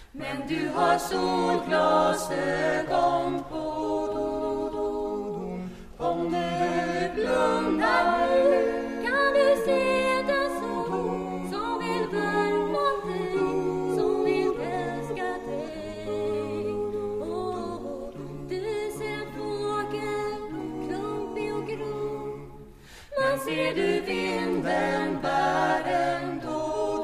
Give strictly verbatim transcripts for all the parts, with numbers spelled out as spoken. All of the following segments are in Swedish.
Men du har solglasögon på. Om du blundar nu kan du se den sol som vill värma dig, som vill älska dig. Oh, du ser en fågel, klumpig och grå. Men ser du vinden bär den då?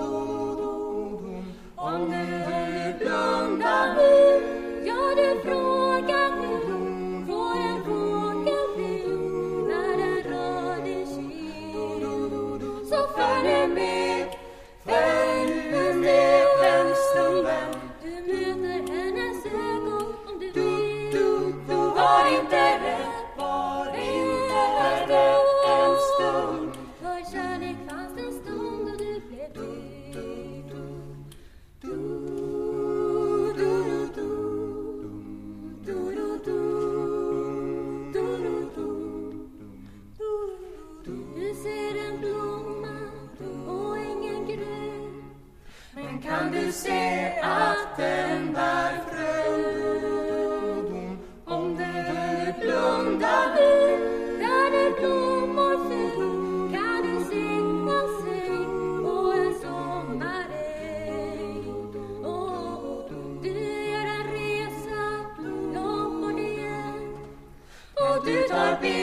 Om du blundar nu, ja du frågar nu, får en fågel bli när den rör din kind. Så följ med, följ med en stund. Du möter hennes ögon om du vill. Var inte rädd, var inte rädd en stund. För kärlek fanns en stund och du blev till. Du ser en blomma och ingen grön, men kan du se att den bär frön? Om du blundar nu, där det blommor föll, kan du singa sig på en sommaräng. Oh, du gör en resa långt bort igen, och du tar bild